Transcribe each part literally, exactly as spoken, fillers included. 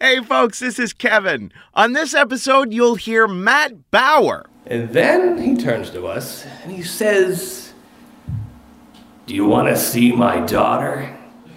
Hey folks, this is Kevin. On this episode, you'll hear Matt Bauer. And then he turns to us and he says, "Do you want to see my daughter?"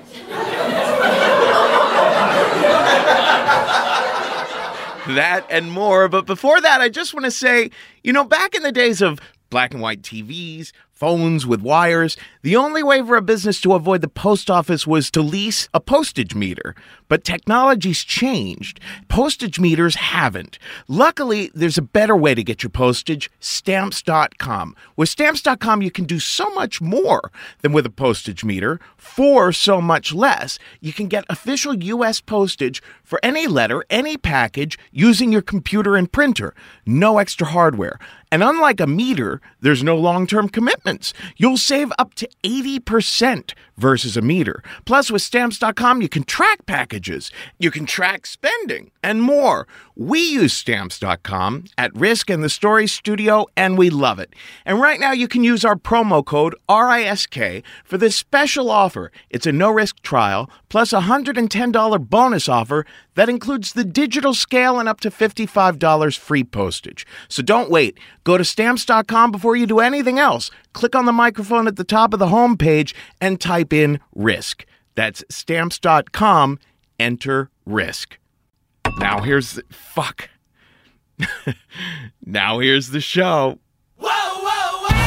That and more, but before that, I just want to say, you know, back in the days of black and white T Vs, phones with wires, the only way for a business to avoid the post office was to lease a postage meter. But technology's changed. Postage meters haven't. Luckily, there's a better way to get your postage, stamps dot com. With stamps dot com, you can do so much more than with a postage meter for so much less. You can get official U S postage for any letter, any package, using your computer and printer. No extra hardware. And unlike a meter, there's no long-term commitments. You'll save up to eighty percent versus a meter. Plus, with stamps dot com, you can track packages, you can track spending, and more. We use stamps dot com at Risk and the Story Studio, and we love it. And right now, you can use our promo code R I S K for this special offer. It's a no-risk trial, plus a one hundred ten dollars bonus offer that includes the digital scale and up to fifty-five dollars free postage. So don't wait. Go to stamps dot com before you do anything else. Click on the microphone at the top of the homepage and type in RISK. That's stamps dot com. Enter RISK. Now here's the... Fuck. Now here's the show. Whoa, whoa, whoa!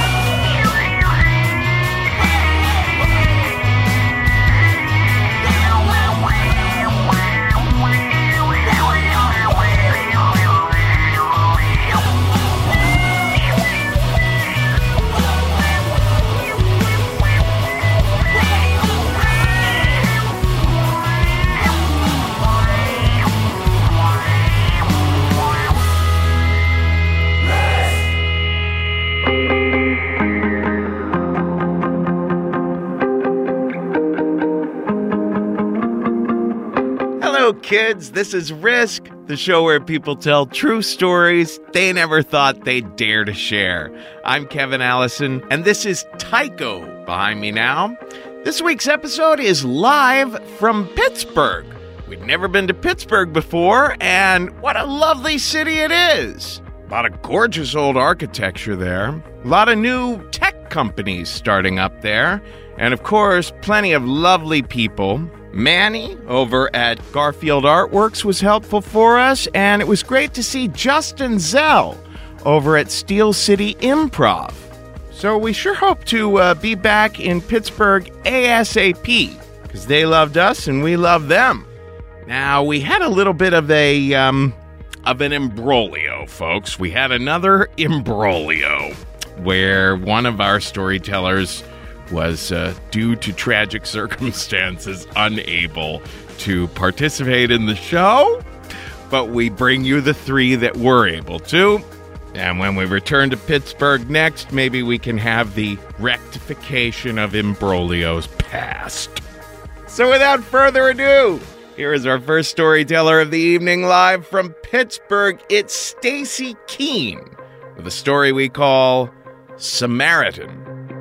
Hello, kids. This is Risk, the show where people tell true stories they never thought they'd dare to share. I'm Kevin Allison, and this is Tycho behind me now. This week's episode is live from Pittsburgh. We've never been to Pittsburgh before, and what a lovely city it is. A lot of gorgeous old architecture there. A lot of new tech companies starting up there. And of course, plenty of lovely people. Manny over at Garfield Artworks was helpful for us, and it was great to see Justin Zell over at Steel City Improv. So we sure hope to uh, be back in Pittsburgh ASAP, because they loved us and we loved them. Now, we had a little bit of a, um, of an imbroglio, folks. We had another imbroglio where one of our storytellers was, uh, due to tragic circumstances, unable to participate in the show. But we bring you the three that were able to. And when we return to Pittsburgh next, maybe we can have the rectification of imbroglios past. So without further ado, here is our first storyteller of the evening, live from Pittsburgh. It's Stacy Keene with a story we call Samaritan.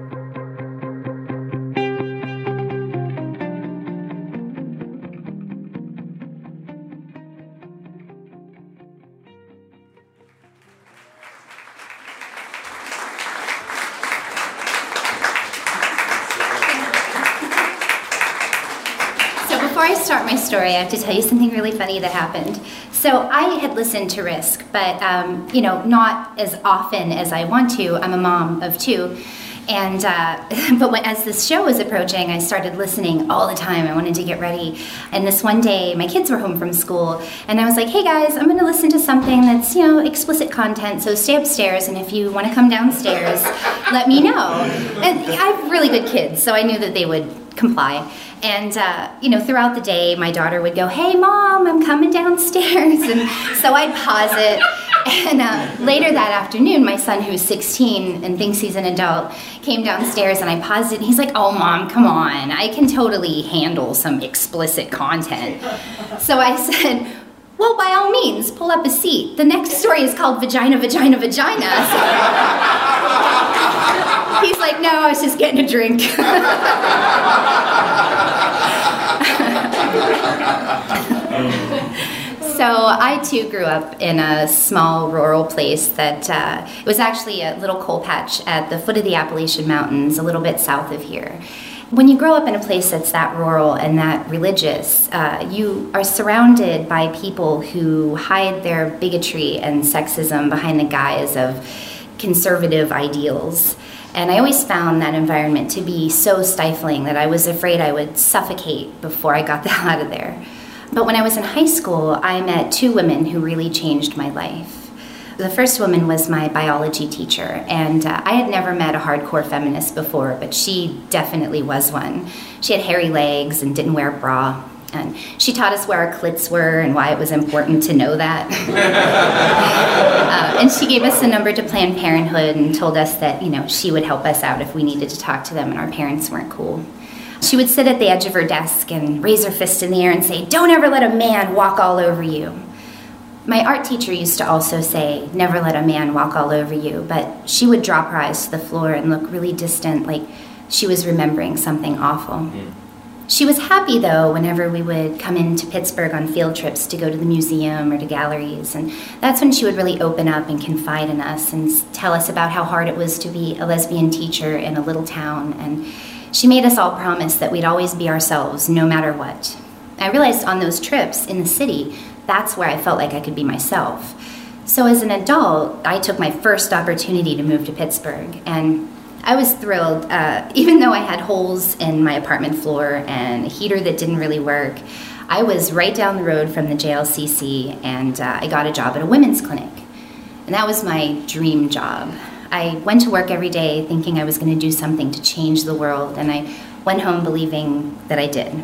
Before I start my story, I have to tell you something really funny that happened. So I had listened to Risk, but um, you know, not as often as I want to. I'm a mom of two, and uh, but when, as this show was approaching, I started listening all the time. I wanted to get ready, and this one day, my kids were home from school, and I was like, "Hey guys, I'm going to listen to something that's you know explicit content. So stay upstairs, and if you want to come downstairs, let me know." And I have really good kids, so I knew that they would comply. And, uh, you know, throughout the day, my daughter would go, "Hey, Mom, I'm coming downstairs." And so I'd pause it. And uh, later that afternoon, my son, who's sixteen and thinks he's an adult, came downstairs and I paused it. And he's like, "Oh, Mom, come on. I can totally handle some explicit content." So I said, "Well, by all means, pull up a seat. The next story is called Vagina, Vagina, Vagina." He's like, "No, I was just getting a drink." So I too grew up in a small rural place that uh, it was actually a little coal patch at the foot of the Appalachian Mountains, a little bit south of here. When you grow up in a place that's that rural and that religious, uh, you are surrounded by people who hide their bigotry and sexism behind the guise of conservative ideals. And I always found that environment to be so stifling that I was afraid I would suffocate before I got the hell out of there. But when I was in high school, I met two women who really changed my life. The first woman was my biology teacher, and uh, I had never met a hardcore feminist before, but she definitely was one. She had hairy legs and didn't wear a bra, and she taught us where our clits were and why it was important to know that. uh, and she gave us a number to Planned Parenthood and told us that, you know, she would help us out if we needed to talk to them and our parents weren't cool. She would sit at the edge of her desk and raise her fist in the air and say, "Don't ever let a man walk all over you." My art teacher used to also say, "Never let a man walk all over you," but she would drop her eyes to the floor and look really distant, like she was remembering something awful. Mm. She was happy, though, whenever we would come into Pittsburgh on field trips to go to the museum or to galleries, and that's when she would really open up and confide in us and tell us about how hard it was to be a lesbian teacher in a little town, and she made us all promise that we'd always be ourselves, no matter what. I realized on those trips in the city, that's where I felt like I could be myself. So as an adult, I took my first opportunity to move to Pittsburgh, and I was thrilled. Uh, even though I had holes in my apartment floor and a heater that didn't really work, I was right down the road from the J L C C, and uh, I got a job at a women's clinic. And that was my dream job. I went to work every day thinking I was going to do something to change the world, and I went home believing that I did.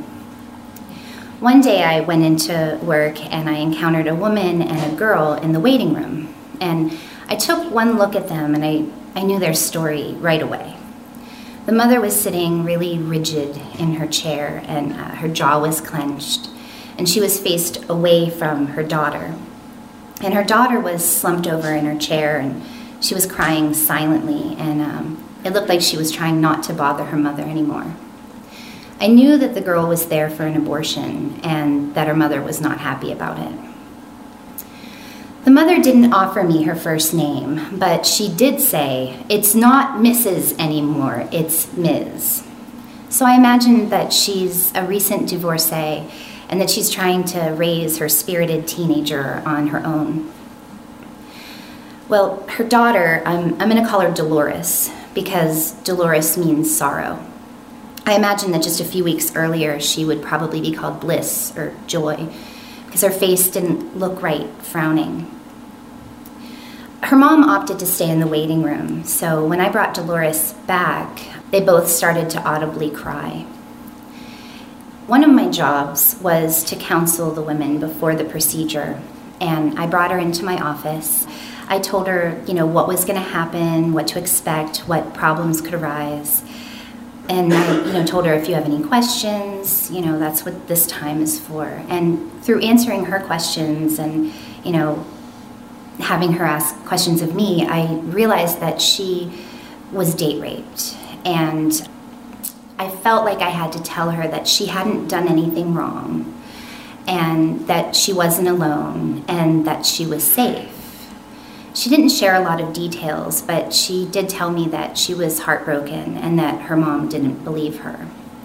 One day I went into work and I encountered a woman and a girl in the waiting room. And I took one look at them and I, I knew their story right away. The mother was sitting really rigid in her chair, and uh, her jaw was clenched, and she was faced away from her daughter. And her daughter was slumped over in her chair, and she was crying silently, and um, it looked like she was trying not to bother her mother anymore. I knew that the girl was there for an abortion and that her mother was not happy about it. The mother didn't offer me her first name, but she did say, "It's not Missus anymore, it's Miz" So I imagined that she's a recent divorcee and that she's trying to raise her spirited teenager on her own. Well, her daughter, I'm, I'm going to call her Dolores, because Dolores means sorrow. I imagine that just a few weeks earlier, she would probably be called Bliss or Joy, because her face didn't look right, frowning. Her mom opted to stay in the waiting room, so when I brought Dolores back, they both started to audibly cry. One of my jobs was to counsel the women before the procedure, and I brought her into my office. I told her, you know, what was going to happen, what to expect, what problems could arise. And I, you know, told her, if you have any questions, you know, that's what this time is for. And through answering her questions and, you know, having her ask questions of me, I realized that she was date raped. And I felt like I had to tell her that she hadn't done anything wrong, and that she wasn't alone, and that she was safe. She didn't share a lot of details, but she did tell me that she was heartbroken and that her mom didn't believe her.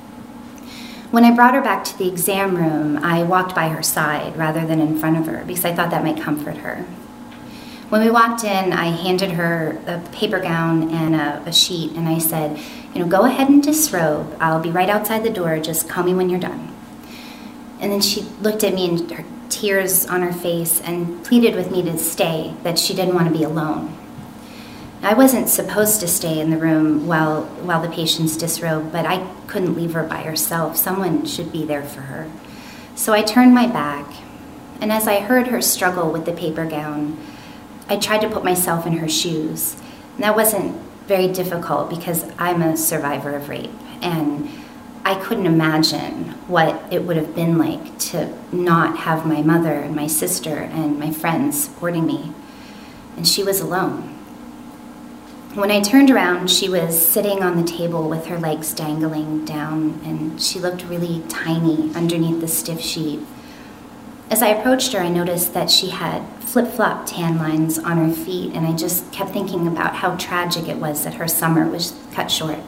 When I brought her back to the exam room, I walked by her side rather than in front of her because I thought that might comfort her. When we walked in, I handed her a paper gown and a, a sheet, and I said, you know, go ahead and disrobe. I'll be right outside the door. Just call me when you're done. And then she looked at me and her tears on her face and pleaded with me to stay, that she didn't want to be alone. I wasn't supposed to stay in the room while while the patients disrobed, but I couldn't leave her by herself. Someone should be there for her. So I turned my back, and as I heard her struggle with the paper gown, I tried to put myself in her shoes. And that wasn't very difficult because I'm a survivor of rape, and I couldn't imagine what it would have been like to not have my mother and my sister and my friends supporting me. And she was alone. When I turned around, she was sitting on the table with her legs dangling down, and she looked really tiny underneath the stiff sheet. As I approached her, I noticed that she had flip-flop tan lines on her feet, and I just kept thinking about how tragic it was that her summer was cut short.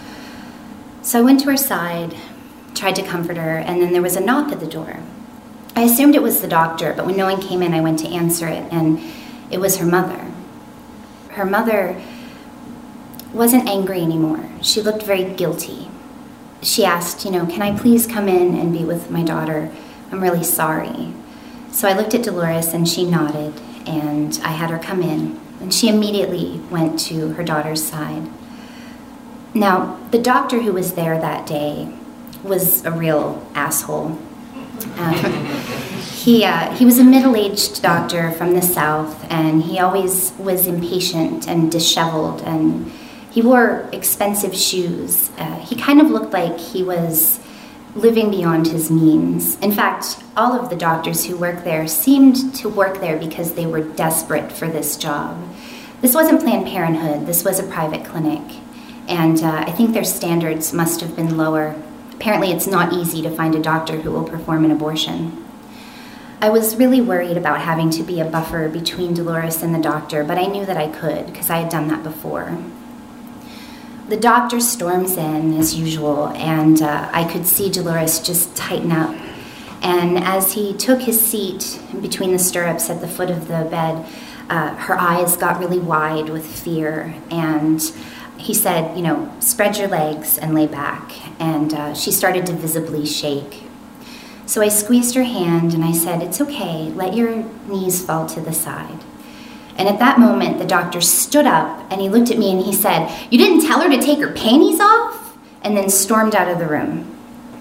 So I went to her side, tried to comfort her, and then there was a knock at the door. I assumed it was the doctor, but when no one came in, I went to answer it, and it was her mother. Her mother wasn't angry anymore. She looked very guilty. She asked, you know, can I please come in and be with my daughter? I'm really sorry. So I looked at Dolores and she nodded, and I had her come in, and she immediately went to her daughter's side. Now, the doctor who was there that day was a real asshole. Um, he, uh, he was a middle-aged doctor from the South, and he always was impatient and disheveled, and he wore expensive shoes. Uh, he kind of looked like he was living beyond his means. In fact, all of the doctors who worked there seemed to work there because they were desperate for this job. This wasn't Planned Parenthood, this was a private clinic, and uh, I think their standards must have been lower. Apparently it's not easy to find a doctor who will perform an abortion. I was really worried about having to be a buffer between Dolores and the doctor, but I knew that I could because I had done that before. The doctor storms in, as usual, and uh, I could see Dolores just tighten up. And as he took his seat between the stirrups at the foot of the bed, uh, her eyes got really wide with fear. And he said, you know, spread your legs and lay back. And uh, she started to visibly shake. So I squeezed her hand and I said, it's okay, let your knees fall to the side. And at that moment, the doctor stood up and he looked at me and he said, you didn't tell her to take her panties off? And then stormed out of the room.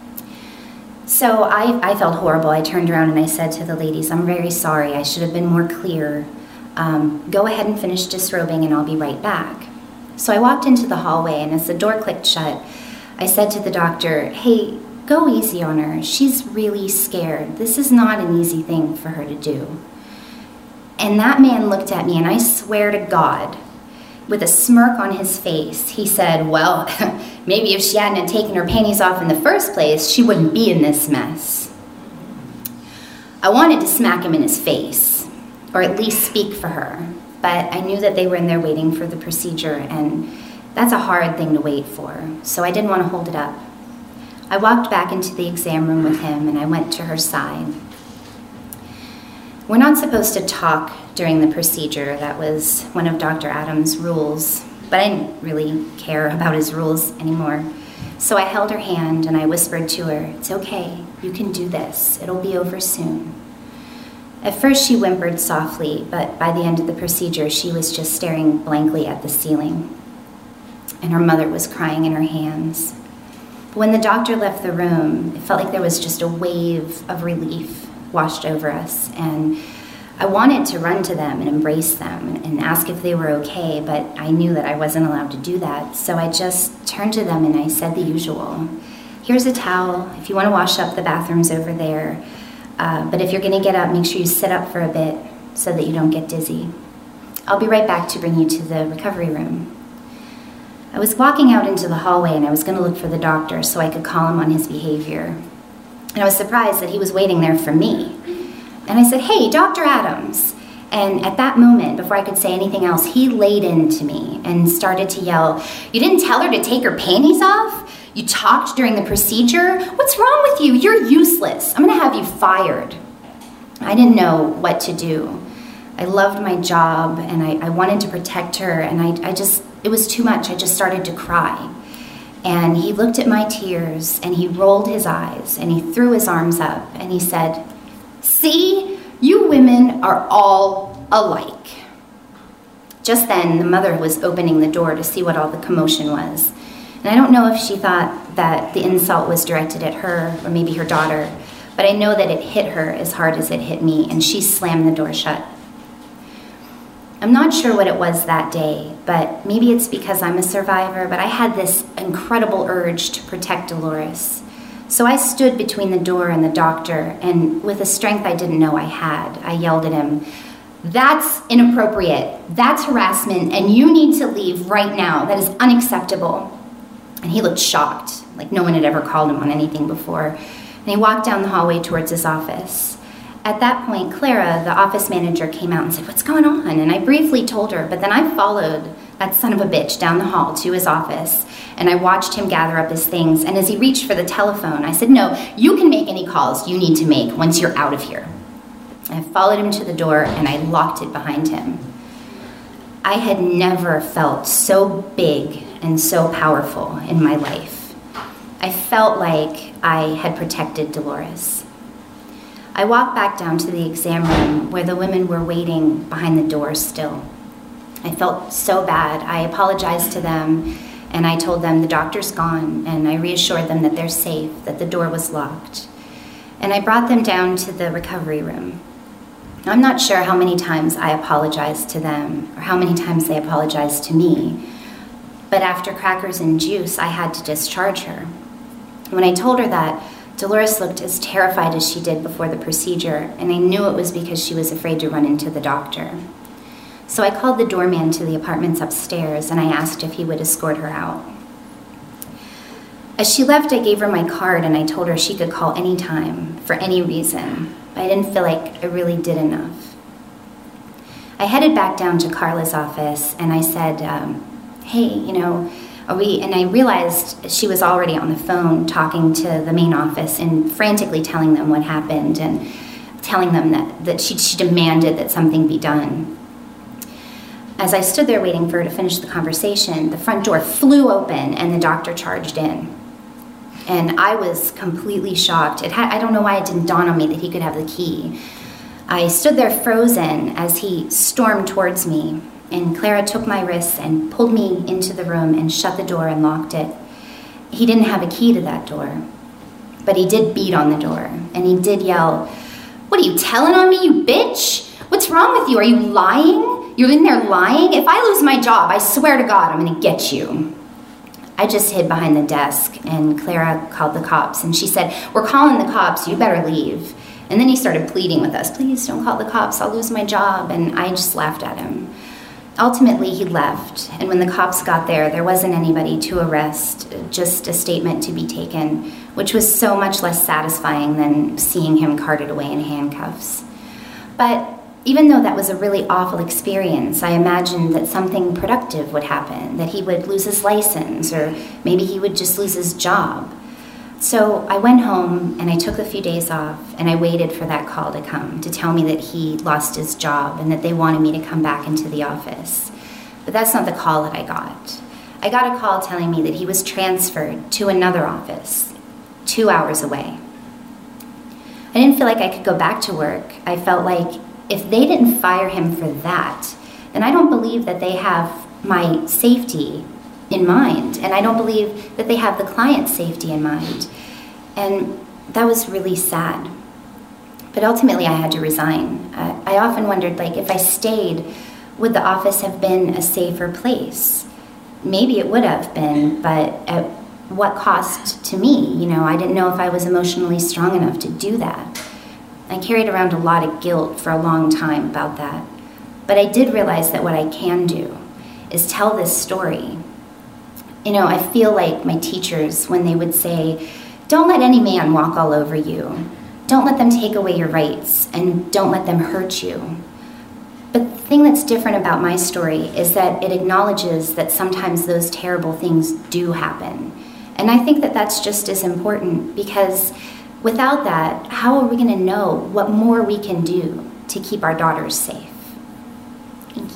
So I, I felt horrible. I turned around and I said to the ladies, I'm very sorry. I should have been more clear. Um, go ahead and finish disrobing and I'll be right back. So I walked into the hallway, and as the door clicked shut, I said to the doctor, hey, go easy on her. She's really scared. This is not an easy thing for her to do. And that man looked at me, and I swear to God, with a smirk on his face, he said, well, maybe if she hadn't taken her panties off in the first place, she wouldn't be in this mess. I wanted to smack him in his face, or at least speak for her, but I knew that they were in there waiting for the procedure, and that's a hard thing to wait for, so I didn't want to hold it up. I walked back into the exam room with him, and I went to her side. We're not supposed to talk during the procedure. That was one of Doctor Adams' rules, but I didn't really care about his rules anymore. So I held her hand and I whispered to her, it's okay, you can do this. It'll be over soon. At first she whimpered softly, but by the end of the procedure, she was just staring blankly at the ceiling. And her mother was crying in her hands. But when the doctor left the room, it felt like there was just a wave of relief washed over us, and I wanted to run to them and embrace them and ask if they were okay, but I knew that I wasn't allowed to do that, so I just turned to them and I said the usual. Here's a towel, if you want to wash up, the bathroom's over there, uh, but if you're going to get up, make sure you sit up for a bit so that you don't get dizzy. I'll be right back to bring you to the recovery room. I was walking out into the hallway and I was going to look for the doctor so I could call him on his behavior. And I was surprised that he was waiting there for me. And I said, hey, Doctor Adams. And at that moment, before I could say anything else, he laid into me and started to yell, you didn't tell her to take her panties off? You talked during the procedure? What's wrong with you? You're useless. I'm gonna have you fired. I didn't know what to do. I loved my job and I, I wanted to protect her, and I, I just, it was too much. I just started to cry. And he looked at my tears and he rolled his eyes and he threw his arms up and he said, see, you women are all alike. Just then, the mother was opening the door to see what all the commotion was. And I don't know if she thought that the insult was directed at her or maybe her daughter, but I know that it hit her as hard as it hit me, and she slammed the door shut. I'm not sure what it was that day, but maybe it's because I'm a survivor, but I had this incredible urge to protect Dolores. So I stood between the door and the doctor, and with a strength I didn't know I had, I yelled at him, that's inappropriate, that's harassment, and you need to leave right now. That is unacceptable. And he looked shocked, like no one had ever called him on anything before. And he walked down the hallway towards his office. At that point, Clara, the office manager, came out and said, "What's going on?" And I briefly told her, but then I followed that son of a bitch down the hall to his office, and I watched him gather up his things, and as he reached for the telephone, I said, "No, you can make any calls you need to make once you're out of here." I followed him to the door, and I locked it behind him. I had never felt so big and so powerful in my life. I felt like I had protected Dolores. I walked back down to the exam room where the women were waiting behind the door still. I felt so bad. I apologized to them, and I told them the doctor's gone, and I reassured them that they're safe, that the door was locked. And I brought them down to the recovery room. I'm not sure how many times I apologized to them or how many times they apologized to me, but after crackers and juice, I had to discharge her. When I told her that, Dolores looked as terrified as she did before the procedure, and I knew it was because she was afraid to run into the doctor. So I called the doorman to the apartments upstairs, and I asked if he would escort her out. As she left, I gave her my card, and I told her she could call any time for any reason, but I didn't feel like I really did enough. I headed back down to Carla's office, and I said, um, hey, you know, are we, and I realized she was already on the phone talking to the main office and frantically telling them what happened and telling them that, that she, she demanded that something be done. As I stood there waiting for her to finish the conversation, the front door flew open and the doctor charged in. And I was completely shocked. It had, I don't know why it didn't dawn on me that he could have the key. I stood there frozen as he stormed towards me, and Clara took my wrists and pulled me into the room and shut the door and locked it. He didn't have a key to that door, but he did beat on the door, and he did yell, "What are you telling on me, you bitch? What's wrong with you? Are you lying? You're in there lying? If I lose my job, I swear to God, I'm gonna get you." I just hid behind the desk, and Clara called the cops, and she said, "We're calling the cops, you better leave." And then he started pleading with us, "Please don't call the cops, I'll lose my job." And I just laughed at him. Ultimately, he left, and when the cops got there, there wasn't anybody to arrest, just a statement to be taken, which was so much less satisfying than seeing him carted away in handcuffs. But even though that was a really awful experience, I imagined that something productive would happen, that he would lose his license, or maybe he would just lose his job. So I went home, and I took a few days off, and I waited for that call to come to tell me that he lost his job and that they wanted me to come back into the office. But that's not the call that I got. I got a call telling me that he was transferred to another office, two hours away. I didn't feel like I could go back to work. I felt like if they didn't fire him for that, then I don't believe that they have my safety in mind, and I don't believe that they have the client's safety in mind. And that was really sad. But ultimately, I had to resign. Uh, I often wondered, like, if I stayed, would the office have been a safer place? Maybe it would have been, but at what cost to me? You know, I didn't know if I was emotionally strong enough to do that. I carried around a lot of guilt for a long time about that. But I did realize that what I can do is tell this story. You know, I feel like my teachers, when they would say, "Don't let any man walk all over you. Don't let them take away your rights, and don't let them hurt you." But the thing that's different about my story is that it acknowledges that sometimes those terrible things do happen. And I think that that's just as important, because without that, how are we going to know what more we can do to keep our daughters safe? Thank you.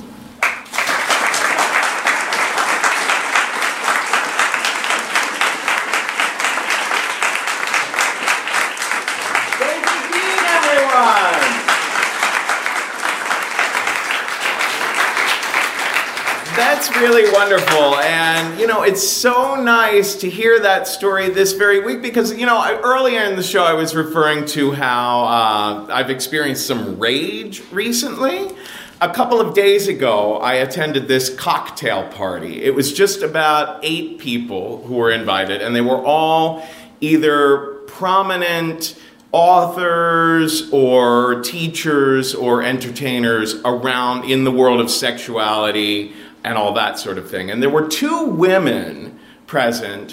That's really wonderful, and you know, it's so nice to hear that story this very week, because you know, I, earlier in the show I was referring to how uh, I've experienced some rage recently. A couple of days ago, I attended this cocktail party. It was just about eight people who were invited, and they were all either prominent authors or teachers or entertainers around in the world of sexuality and all that sort of thing. And there were two women present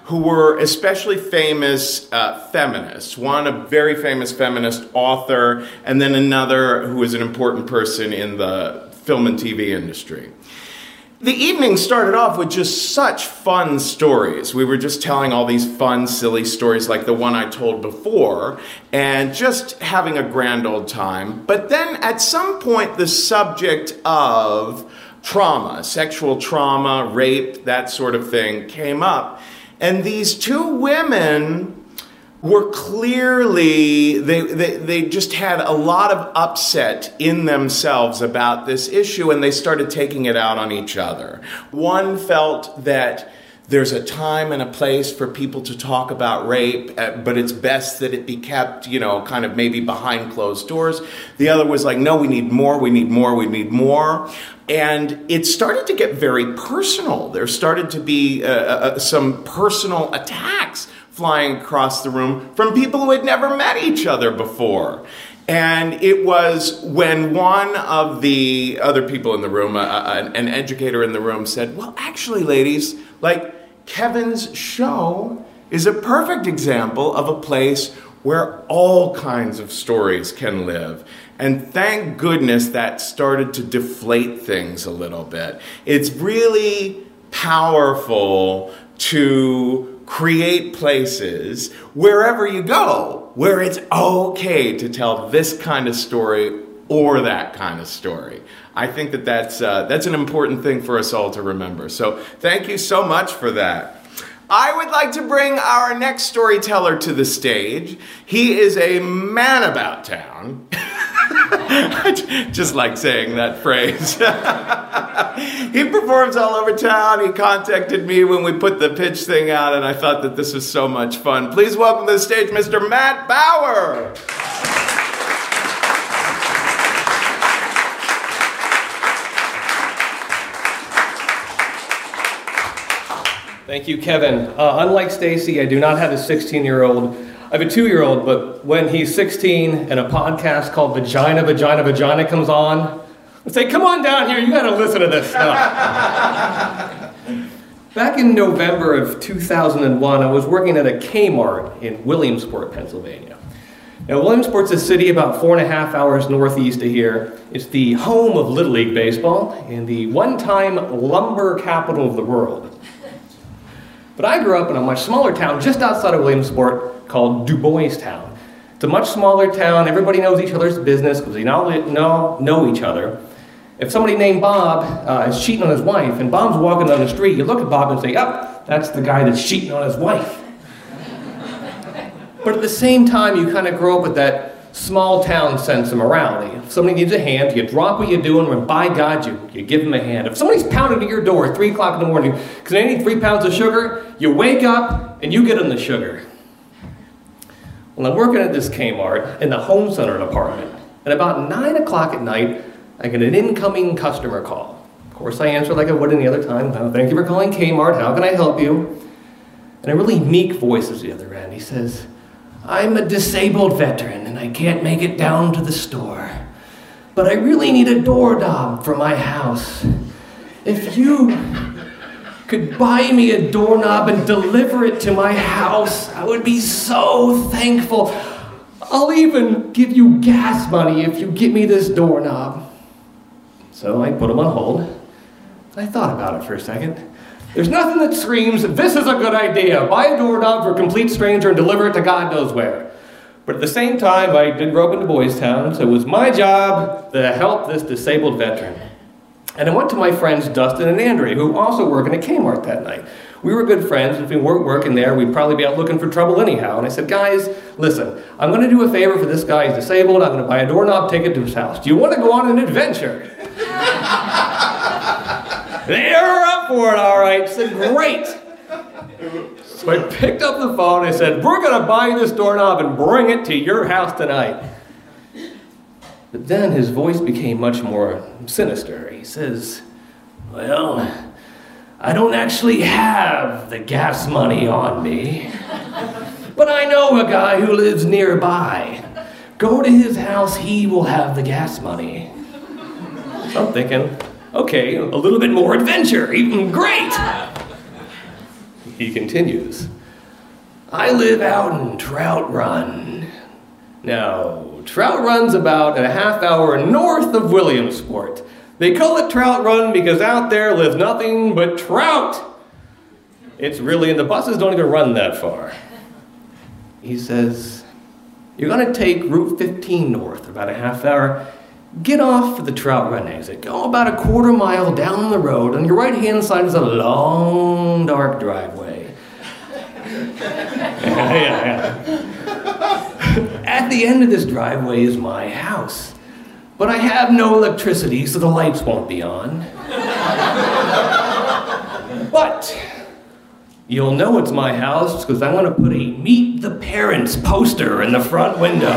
who were especially famous uh, feminists. One, a very famous feminist author, and then another who was an important person in the film and T V industry. The evening started off with just such fun stories. We were just telling all these fun, silly stories like the one I told before, and just having a grand old time. But then at some point, the subject of trauma, sexual trauma, rape, that sort of thing came up. And these two women were clearly, they, they, they just had a lot of upset in themselves about this issue, and they started taking it out on each other. One felt that there's a time and a place for people to talk about rape, but it's best that it be kept, you know, kind of maybe behind closed doors. The other was like, no, we need more, we need more, we need more. And it started to get very personal. There started to be uh, uh, some personal attacks flying across the room from people who had never met each other before. And it was when one of the other people in the room, uh, uh, an educator in the room, said, well, actually, ladies, like, Kevin's show is a perfect example of a place where all kinds of stories can live. And thank goodness that started to deflate things a little bit. It's really powerful to create places wherever you go where it's okay to tell this kind of story or that kind of story. I think that that's, uh, that's an important thing for us all to remember. So thank you so much for that. I would like to bring our next storyteller to the stage. He is a man about town. I just like saying that phrase. He performs all over town. He contacted me when we put the pitch thing out, and I thought that this was so much fun. Please welcome to the stage Mister Matt Bauer. Thank you, Kevin. Uh, unlike Stacy, I do not have a sixteen-year-old. I have a two-year-old, but when he's sixteen and a podcast called Vagina, Vagina, Vagina comes on, I say, come on down here, you gotta listen to this stuff. Back in November of two thousand one, I was working at a Kmart in Williamsport, Pennsylvania. Now, Williamsport's a city about four and a half hours northeast of here. It's the home of Little League Baseball and the one-time lumber capital of the world. But I grew up in a much smaller town just outside of Williamsport called Du Bois Town. It's a much smaller town. Everybody knows each other's business because they now know, know each other. If somebody named Bob uh, is cheating on his wife and Bob's walking down the street, you look at Bob and say, yep, that's the guy that's cheating on his wife. But at the same time, you kind of grow up with that small town sense of morality. If somebody needs a hand, you drop what you're doing, and by God, you, you give them a hand. If somebody's pounding at your door at three o'clock in the morning because they need three pounds of sugar, you wake up and you get them the sugar. Well, I'm working at this Kmart in the home center department, and about nine o'clock at night, I get an incoming customer call. Of course, I answer like I would any other time. Oh, thank you for calling Kmart. How can I help you? And a really meek voice is the other end. He says, I'm a disabled veteran and I can't make it down to the store, but I really need a doorknob for my house. If you could buy me a doorknob and deliver it to my house, I would be so thankful. I'll even give you gas money if you get me this doorknob. So I put him on hold. I thought about it for a second. There's nothing that screams, this is a good idea. Buy a doorknob for a complete stranger and deliver it to God knows where. But at the same time, I did grow up in Du Bois Town, so it was my job to help this disabled veteran. And I went to my friends Dustin and Andrea, who also work in a Kmart that night. We were good friends. If we weren't working there, we'd probably be out looking for trouble anyhow. And I said, guys, listen, I'm going to do a favor for this guy. He's disabled. I'm going to buy a doorknob ticket to his house. Do you want to go on an adventure? They were up for it, all right. I said, great. So I picked up the phone. I said, we're going to buy this doorknob and bring it to your house tonight. But then his voice became much more sinister. He says, well, I don't actually have the gas money on me, but I know a guy who lives nearby. Go to his house, he will have the gas money. So I'm thinking, okay, a little bit more adventure, even great. He continues, I live out in Trout Run. Now, Trout Run's about a half hour north of Williamsport. They call it Trout Run because out there lives nothing but trout. It's really, and the buses don't even run that far. He says, you're going to take Route fifteen north, about a half hour. Get off the Trout Run exit. Go about a quarter mile down the road. On your right-hand side is a long, dark driveway. yeah, yeah, yeah. At the end of this driveway is my house. But I have no electricity, so the lights won't be on. But you'll know it's my house because I'm going to put a Meet the Parents poster in the front window.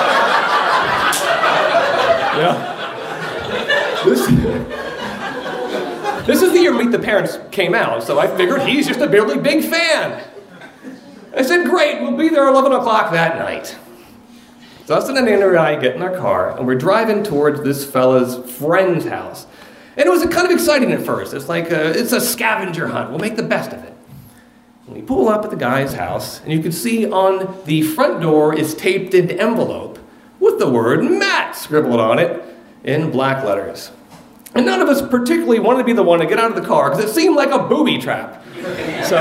Yeah. This, this is the year Meet the Parents came out, so I figured he's just a really big fan. I said, great, we'll be there eleven o'clock that night. So Dustin and Andrew and I get in our car, and we're driving towards this fella's friend's house. And it was kind of exciting at first. It's like a, it's a scavenger hunt. We'll make the best of it. And we pull up at the guy's house, and you can see on the front door is taped an envelope with the word Matt scribbled on it in black letters. And none of us particularly wanted to be the one to get out of the car, because it seemed like a booby trap. So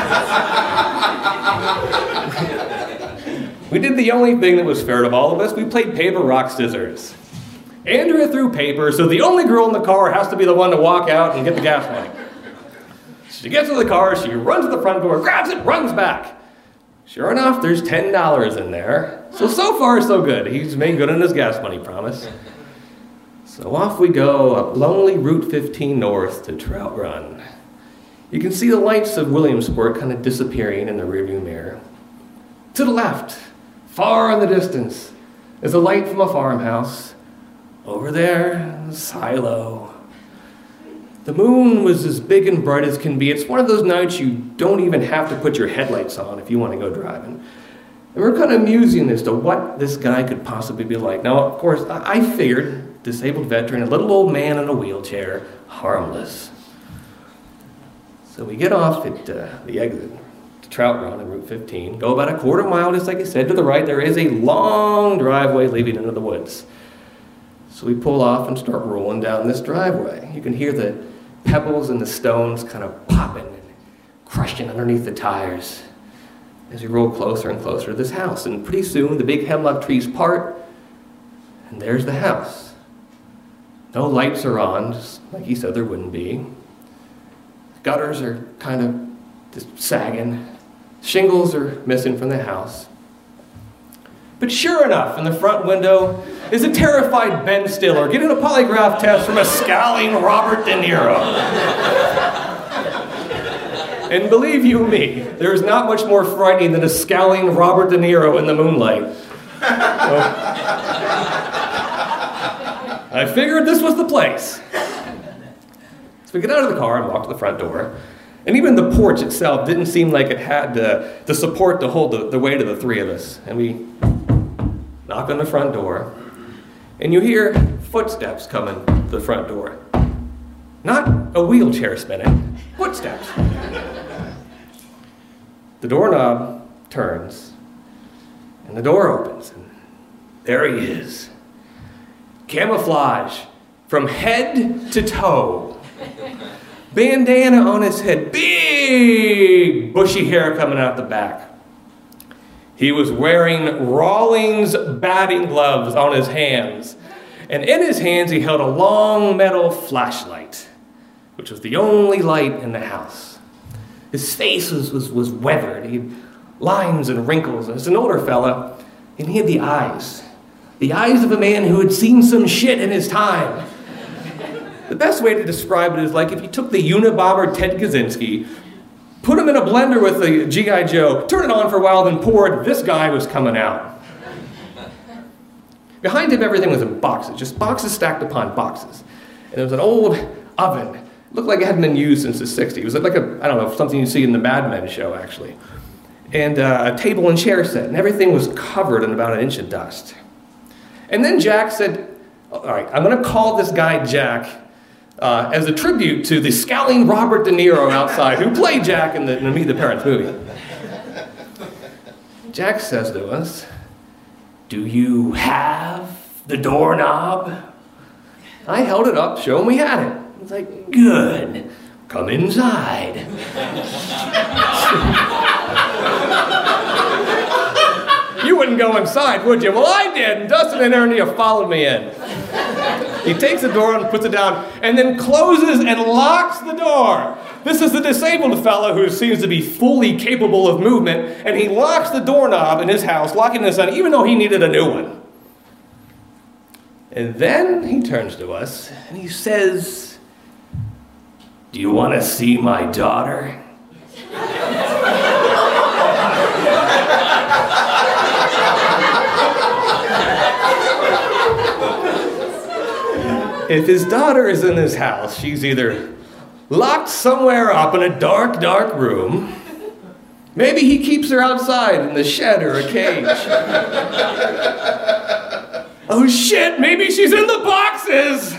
we did the only thing that was fair to all of us. We played paper, rock, scissors. Andrea threw paper, so the only girl in the car has to be the one to walk out and get the gas money. She gets to the car, she runs to the front door, grabs it, runs back. Sure enough, there's ten dollars in there. So, so far, so good. He's made good on his gas money promise. So off we go up lonely Route fifteen north to Trout Run. You can see the lights of Williamsport kind of disappearing in the rearview mirror. To the left, far in the distance, is a light from a farmhouse. Over there, a silo. The moon was as big and bright as can be. It's one of those nights you don't even have to put your headlights on if you want to go driving. And we're kind of musing as to what this guy could possibly be like. Now, of course, I figured disabled veteran, a little old man in a wheelchair, harmless. So we get off at uh, the exit to Trout Run on Route fifteen, go about a quarter mile, just like I said, to the right. There is a long driveway leading into the woods. So we pull off and start rolling down this driveway. You can hear the pebbles and the stones kind of popping and crushing underneath the tires as we roll closer and closer to this house. And pretty soon, the big hemlock trees part, and there's the house. No lights are on, just like he said there wouldn't be. Gutters are kind of just sagging. Shingles are missing from the house. But sure enough, in the front window is a terrified Ben Stiller getting a polygraph test from a scowling Robert De Niro. And believe you me, there is not much more frightening than a scowling Robert De Niro in the moonlight. So, I figured this was the place. So we get out of the car and walk to the front door. And even the porch itself didn't seem like it had the, the support to hold the, the weight of the three of us. And we knock on the front door. And you hear footsteps coming to the front door. Not a wheelchair spinning, footsteps. The doorknob turns. And the door opens. And there he is. Camouflage from head to toe. Bandana on his head, big bushy hair coming out the back. He was wearing Rawlings batting gloves on his hands. And in his hands he held a long metal flashlight, which was the only light in the house. His face was, was, was weathered. He had lines and wrinkles. As an older fella, and he had the eyes. The eyes of a man who had seen some shit in his time. The best way to describe it is like if you took the Unabomber Ted Kaczynski, put him in a blender with a G I Joe, turn it on for a while, then poured, this guy was coming out. Behind him, everything was in boxes, just boxes stacked upon boxes. And there was an old oven. It looked like it hadn't been used since the sixties. It was like a, I don't know, something you see in the Mad Men show, actually. And uh, a table and chair set, and everything was covered in about an inch of dust. And then Jack said, all right, I'm going to call this guy Jack uh, as a tribute to the scowling Robert De Niro outside who played Jack in the, in the Meet the Parents movie. Jack says to us, "Do you have the doorknob?" I held it up, showing we had it. He's like, "Good. Come inside." You wouldn't go inside, would you? Well, I did, and Dustin and Ernie have followed me in. He takes the door and puts it down, and then closes and locks the door. This is the disabled fellow who seems to be fully capable of movement, and he locks the doorknob in his house, locking us in, even though he needed a new one. And then he turns to us, and he says, "Do you want to see my daughter?" If his daughter is in his house, she's either locked somewhere up in a dark, dark room. Maybe he keeps her outside in the shed or a cage. Oh shit, maybe she's in the boxes!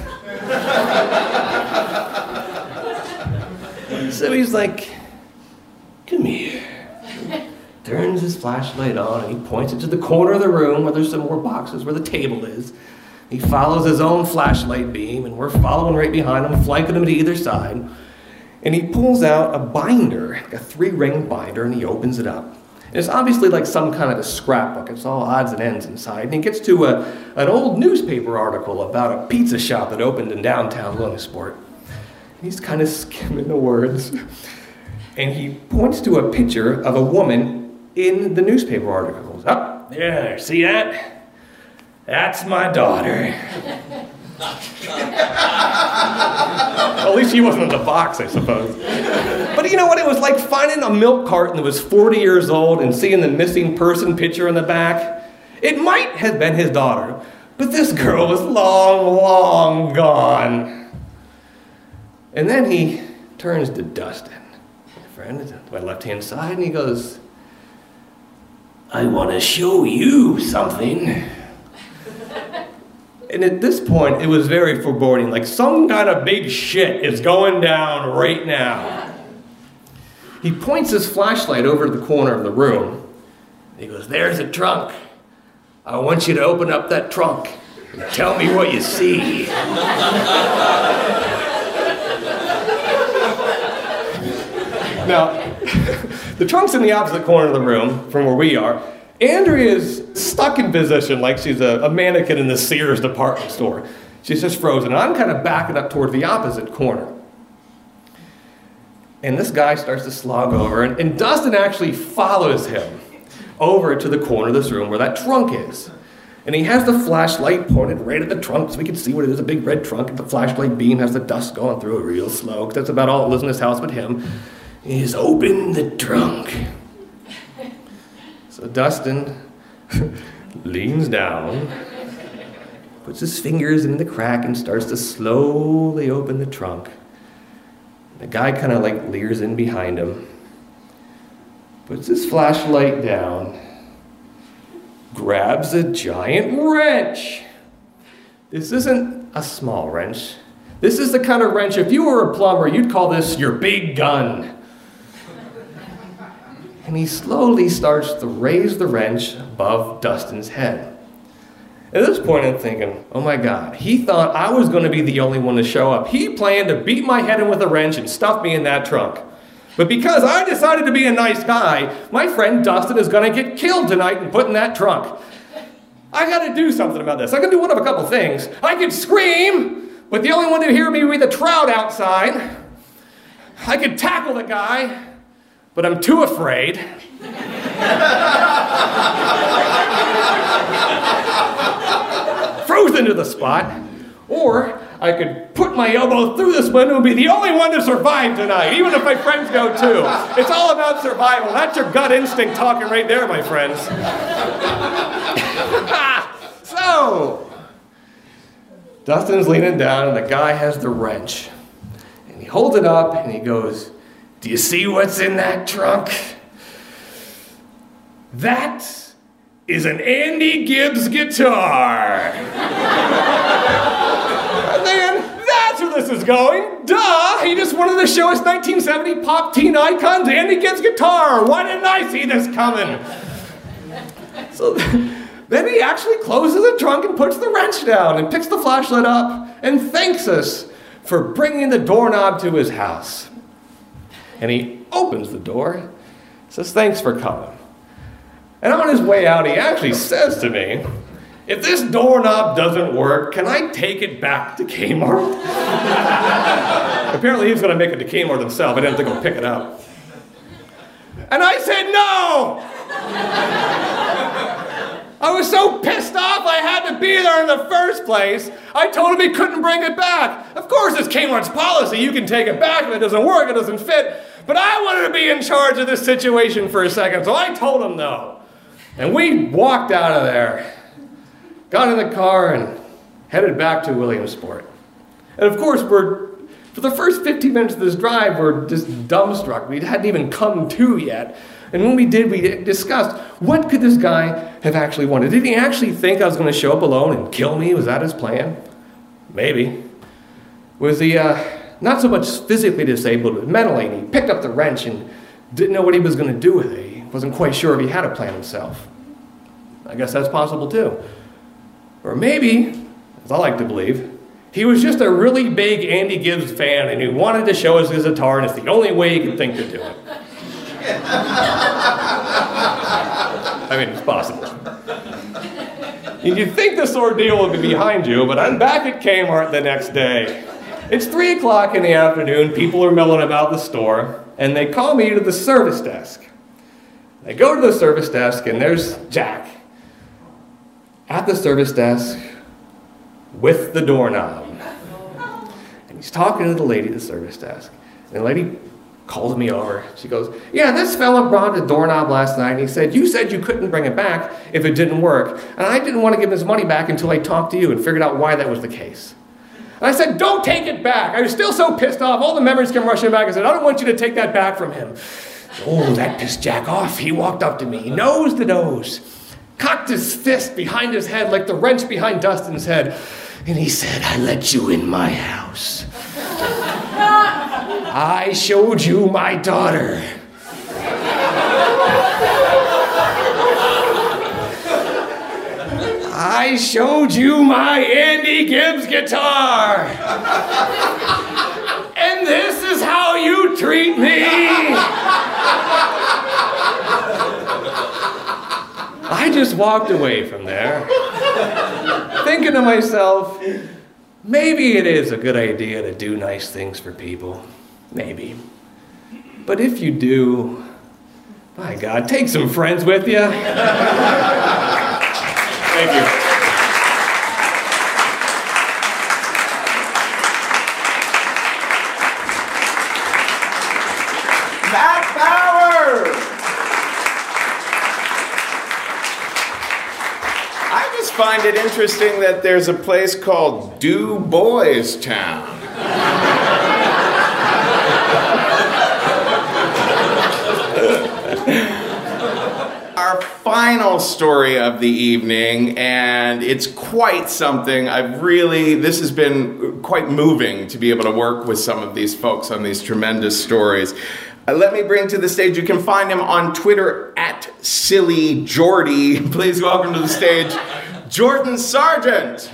So he's like, "Come here." Turns his flashlight on and he points it to the corner of the room where there's some more boxes, where the table is. He follows his own flashlight beam, and we're following right behind him, flanking him to either side. And he pulls out a binder, like a three-ring binder, and he opens it up. And it's obviously like some kind of a scrapbook. It's all odds and ends inside. And he gets to a, an old newspaper article about a pizza shop that opened in downtown Williamsport. And he's kind of skimming the words. And he points to a picture of a woman in the newspaper article. Up, oh, there, see that? That's my daughter. At least she wasn't in the box, I suppose. But you know what? It was like finding a milk carton that was forty years old and seeing the missing person picture in the back. It might have been his daughter, but this girl was long, long gone. And then he turns to Dustin, my friend, to my left-hand side, and he goes, "I want to show you something." And at this point, it was very foreboding, like some kind of big shit is going down right now. He points his flashlight over to the corner of the room. He goes, "There's a trunk. I want you to open up that trunk and tell me what you see." Now, the trunk's in the opposite corner of the room from where we are. Andrea's stuck in position like she's a, a mannequin in the Sears department store. She's just frozen. And I'm kind of backing up toward the opposite corner. And this guy starts to slog over, and, and Dustin actually follows him over to the corner of this room where that trunk is. And he has the flashlight pointed right at the trunk so we can see what it is, a big red trunk, and the flashlight beam has the dust going through it real slow, because that's about all that lives in this house but him. He's open the trunk. So Dustin leans down, puts his fingers in the crack and starts to slowly open the trunk. The guy kind of like leers in behind him, puts his flashlight down, grabs a giant wrench. This isn't a small wrench. This is the kind of wrench, if you were a plumber, you'd call this your big gun. And he slowly starts to raise the wrench above Dustin's head. At this point, I'm thinking, oh my God, he thought I was going to be the only one to show up. He planned to beat my head in with a wrench and stuff me in that trunk. But because I decided to be a nice guy, my friend Dustin is going to get killed tonight and put in that trunk. I got to do something about this. I can do one of a couple things. I could scream, but the only one to hear me would be the trout outside. I could tackle the guy, but I'm too afraid. Frozen to the spot. Or I could put my elbow through this window and be the only one to survive tonight, even if my friends go too. It's all about survival. That's your gut instinct talking right there, my friends. So, Dustin's leaning down and the guy has the wrench. And he holds it up and he goes, "Do you see what's in that trunk? That is an Andy Gibbs guitar." And then, that's where this is going. Duh! He just wanted to show us nineteen seventy pop teen icons, Andy Gibbs guitar. Why didn't I see this coming? So then he actually closes the trunk and puts the wrench down and picks the flashlight up and thanks us for bringing the doorknob to his house. And he opens the door, says, thanks for coming. And on his way out, he actually says to me, if this doorknob doesn't work, can I take it back to Kmart? Apparently he was going to make it to Kmart himself. I didn't have to go pick it up. And I said no! I was so pissed off I had to be there in the first place. I told him he couldn't bring it back. Of course, it's Kmart's policy. You can take it back if it doesn't work, it doesn't fit. But I wanted to be in charge of this situation for a second, so I told him no. And we walked out of there, got in the car, and headed back to Williamsport. And of course, we're, for the first fifteen minutes of this drive, we're just dumbstruck. We hadn't even come to yet. And when we did, we discussed, what could this guy have actually wanted? Did he actually think I was going to show up alone and kill me? Was that his plan? Maybe. Was he uh, not so much physically disabled, but mentally? And he picked up the wrench and didn't know what he was going to do with it. He wasn't quite sure if he had a plan himself. I guess that's possible too. Or maybe, as I like to believe, he was just a really big Andy Gibbs fan and he wanted to show us his guitar and it's the only way he could think to do it. I mean, it's possible. You'd think this ordeal would be behind you, but I'm back at Kmart the next day. It's three o'clock in the afternoon, people are milling about the store, and they call me to the service desk. I go to the service desk, and there's Jack at the service desk with the doorknob. And he's talking to the lady at the service desk. And the lady calls me over. She goes, yeah, this fella brought a doorknob last night, and he said, you said you couldn't bring it back if it didn't work. And I didn't want to give him his money back until I talked to you and figured out why that was the case. And I said, don't take it back. I was still so pissed off. All the memories came rushing back. I said, I don't want you to take that back from him. Oh, that pissed Jack off. He walked up to me, nose to nose, cocked his fist behind his head like the wrench behind Dustin's head. And he said, I let you in my house. I showed you my daughter. I showed you my Andy Gibbs guitar. And this is how you treat me. I just walked away from there, thinking to myself, maybe it is a good idea to do nice things for people. Maybe. But if you do, my God, take some friends with you. Thank you. Matt Bauer! I just find it interesting that there's a place called Du Bois Town. Our final story of the evening, and it's quite something. I've really, this has been quite moving to be able to work with some of these folks on these tremendous stories. Uh, let me bring to the stage, you can find him on Twitter at Silly Jordy. Please welcome to the stage, Jordan Sargent.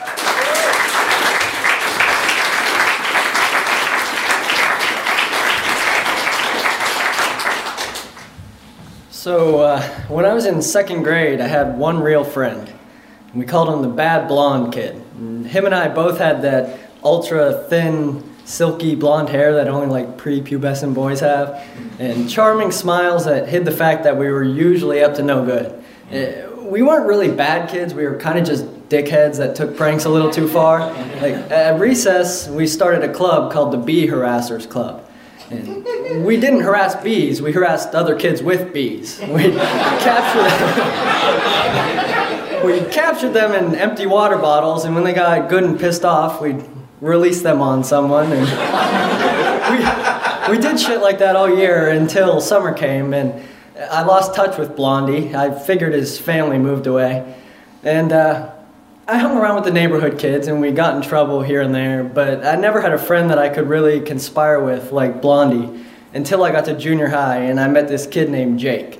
So, uh, when I was in second grade, I had one real friend. We called him the bad blonde kid. And him and I both had that ultra thin, silky blonde hair that only like prepubescent boys have, and charming smiles that hid the fact that we were usually up to no good. Uh, we weren't really bad kids, we were kind of just dickheads that took pranks a little too far. Like, at recess, we started a club called the Bee Harassers Club. And we didn't harass bees, we harassed other kids with bees. We captured them, we captured them in empty water bottles, and when they got good and pissed off, we'd release them on someone. And we, we did shit like that all year until summer came, and I lost touch with Blondie. I figured his family moved away. And uh, I hung around with the neighborhood kids, and we got in trouble here and there, but I never had a friend that I could really conspire with like Blondie until I got to junior high, and I met this kid named Jake.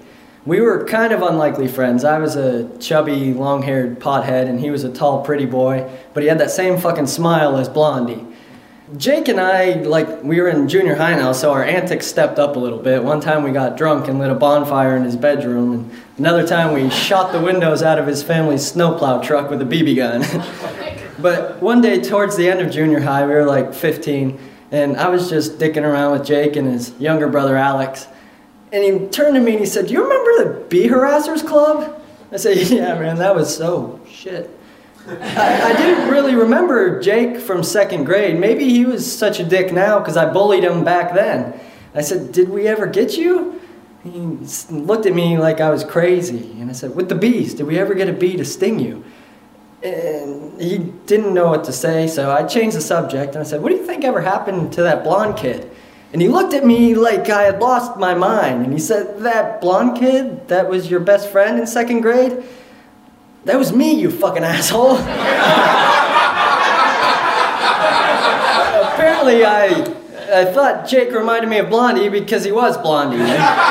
We were kind of unlikely friends. I was a chubby, long-haired pothead, and he was a tall, pretty boy, but he had that same fucking smile as Blondie. Jake and I, like, we were in junior high now, so our antics stepped up a little bit. One time we got drunk and lit a bonfire in his bedroom, and another time we shot the windows out of his family's snowplow truck with a B B gun. But one day towards the end of junior high, we were like fifteen, and I was just dicking around with Jake and his younger brother Alex. And he turned to me and he said, "Do you remember the Bee Harassers Club?" I said, "Yeah, man, that was so shit." I, I didn't really remember Jake from second grade. Maybe he was such a dick now because I bullied him back then. I said, "Did we ever get you?" He looked at me like I was crazy. And I said, "With the bees, did we ever get a bee to sting you?" And he didn't know what to say, so I changed the subject. And I said, "What do you think ever happened to that blonde kid?" And he looked at me like I had lost my mind. And he said, "That blonde kid that was your best friend in second grade? That was me, you fucking asshole." Apparently, I, I thought Jake reminded me of Blondie because he was Blondie.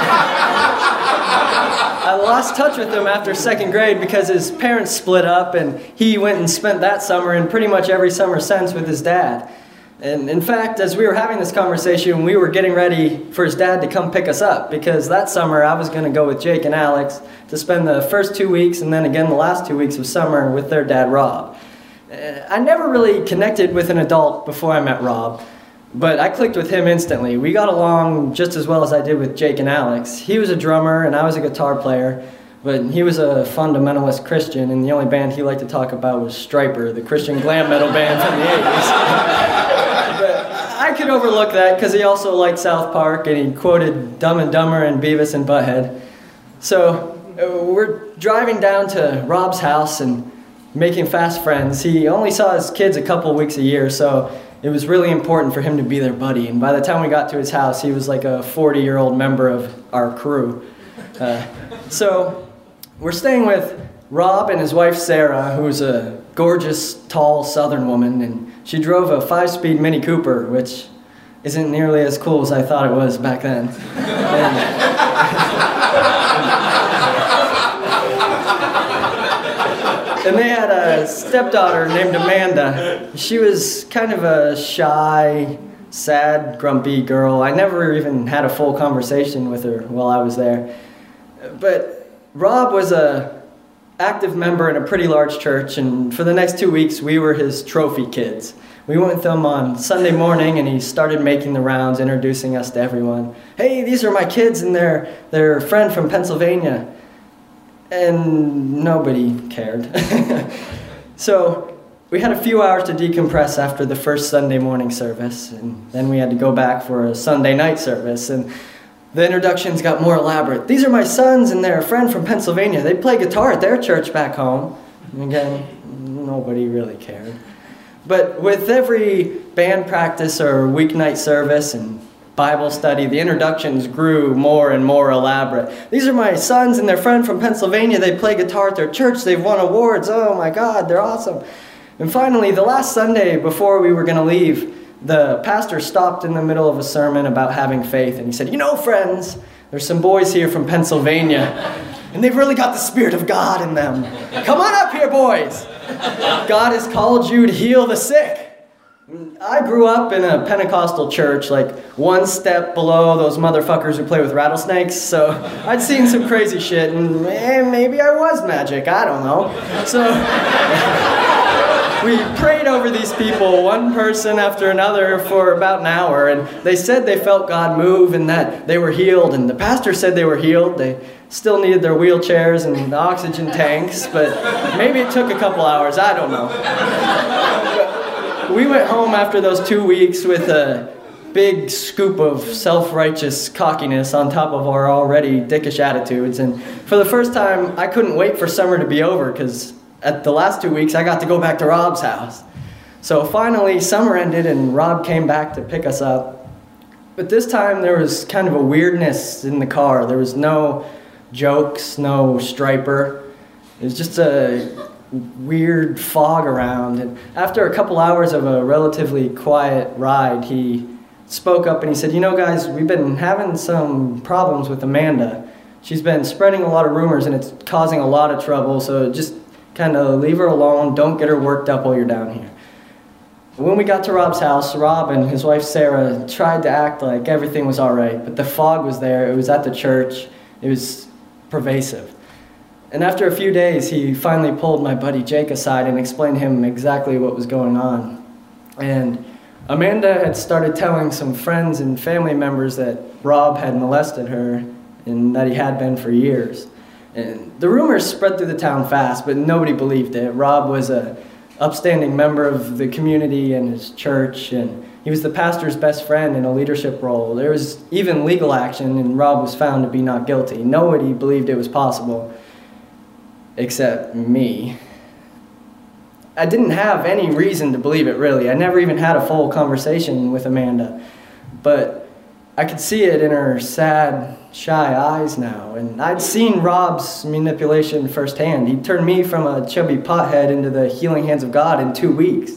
I lost touch with him after second grade because his parents split up, and he went and spent that summer and pretty much every summer since with his dad. And in fact, as we were having this conversation, we were getting ready for his dad to come pick us up, because that summer I was going to go with Jake and Alex to spend the first two weeks and then again the last two weeks of summer with their dad, Rob. I never really connected with an adult before I met Rob, but I clicked with him instantly. We got along just as well as I did with Jake and Alex. He was a drummer and I was a guitar player, but he was a fundamentalist Christian, and the only band he liked to talk about was Stryper, the Christian glam metal band from the eighties. I could overlook that because he also liked South Park and he quoted Dumb and Dumber and Beavis and Butthead. So uh, we're driving down to Rob's house and making fast friends. He only saw his kids a couple weeks a year, so it was really important for him to be their buddy. And by the time we got to his house, he was like a forty-year-old member of our crew. Uh, so we're staying with Rob and his wife Sarah, who's a gorgeous, tall Southern woman, and she drove a five-speed Mini Cooper, which isn't nearly as cool as I thought it was back then. And, and they had a stepdaughter named Amanda. She was kind of a shy, sad, grumpy girl. I never even had a full conversation with her while I was there. But Rob was a active member in a pretty large church, and for the next two weeks we were his trophy kids. We went with him on Sunday morning, and he started making the rounds, introducing us to everyone. "Hey, these are my kids, and they're their friend from Pennsylvania." And nobody cared. So we had a few hours to decompress after the first Sunday morning service, and then we had to go back for a Sunday night service, and the introductions got more elaborate. "These are my sons and their friend from Pennsylvania. They play guitar at their church back home." And again, nobody really cared. But with every band practice or weeknight service and Bible study, the introductions grew more and more elaborate. "These are my sons and their friend from Pennsylvania. They play guitar at their church. They've won awards. Oh my God, they're awesome." And finally, the last Sunday before we were going to leave, the pastor stopped in the middle of a sermon about having faith, and he said, "You know, friends, there's some boys here from Pennsylvania, and they've really got the Spirit of God in them. Come on up here, boys. God has called you to heal the sick." I grew up in a Pentecostal church, like one step below those motherfuckers who play with rattlesnakes, so I'd seen some crazy shit, and eh, maybe I was magic, I don't know. So we prayed over these people, one person after another, for about an hour, and they said they felt God move and that they were healed, and the pastor said they were healed. They still needed their wheelchairs and the oxygen tanks, but maybe it took a couple hours, I don't know. We went home after those two weeks with a big scoop of self-righteous cockiness on top of our already dickish attitudes, and for the first time, I couldn't wait for summer to be over, because at the last two weeks, I got to go back to Rob's house. So finally, summer ended and Rob came back to pick us up. But this time, there was kind of a weirdness in the car. There was no jokes, no Stryper. It was just a weird fog around. And after a couple hours of a relatively quiet ride, he spoke up and he said, "You know, guys, we've been having some problems with Amanda. She's been spreading a lot of rumors, and it's causing a lot of trouble, so just kind of leave her alone. Don't get her worked up while you're down here. When we got to Rob's house, Rob and his wife Sarah tried to act like everything was all right, but the fog was there. It was at the church. It was pervasive. And after a few days, he finally pulled my buddy Jake aside and explained to him exactly what was going on. And Amanda had started telling some friends and family members that Rob had molested her and that he had been for years. And the rumors spread through the town fast, but nobody believed it. Rob was a upstanding member of the community and his church, and he was the pastor's best friend in a leadership role. There was even legal action, and Rob was found to be not guilty. Nobody believed it was possible, except me. I didn't have any reason to believe it, really. I never even had a full conversation with Amanda, but I could see it in her sad, shy eyes now, and I'd seen Rob's manipulation firsthand. He turned me from a chubby pothead into the healing hands of God in two weeks.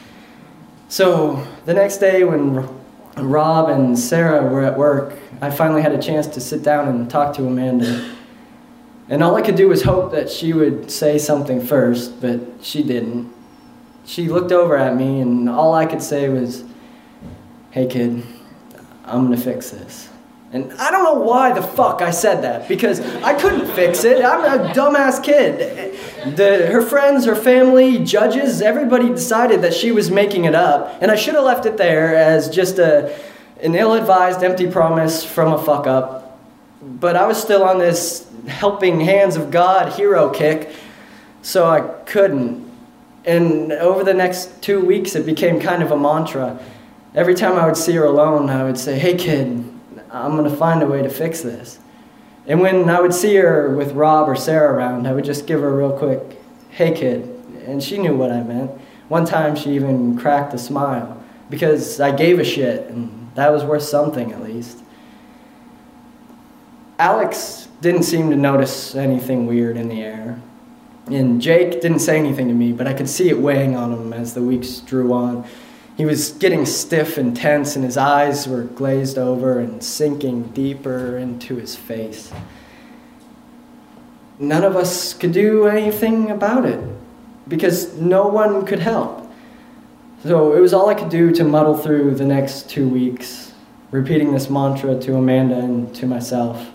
So the next day when Rob and Sarah were at work, I finally had a chance to sit down and talk to Amanda. And all I could do was hope that she would say something first, but she didn't. She looked over at me, and all I could say was, "Hey kid, I'm gonna fix this." And I don't know why the fuck I said that, because I couldn't fix it. I'm a dumbass kid. The, her friends, her family, judges, everybody decided that she was making it up, and I should have left it there as just a, an ill-advised empty promise from a fuck-up. But I was still on this helping hands of God hero kick, so I couldn't. And over the next two weeks, it became kind of a mantra. Every time I would see her alone, I would say, "Hey kid, I'm going to find a way to fix this." And when I would see her with Rob or Sarah around, I would just give her a real quick, "Hey kid," and she knew what I meant. One time she even cracked a smile, because I gave a shit, and that was worth something at least. Alex didn't seem to notice anything weird in the air. And Jake didn't say anything to me, but I could see it weighing on him as the weeks drew on. He was getting stiff and tense, and his eyes were glazed over and sinking deeper into his face. None of us could do anything about it, because no one could help. So it was all I could do to muddle through the next two weeks, repeating this mantra to Amanda and to myself.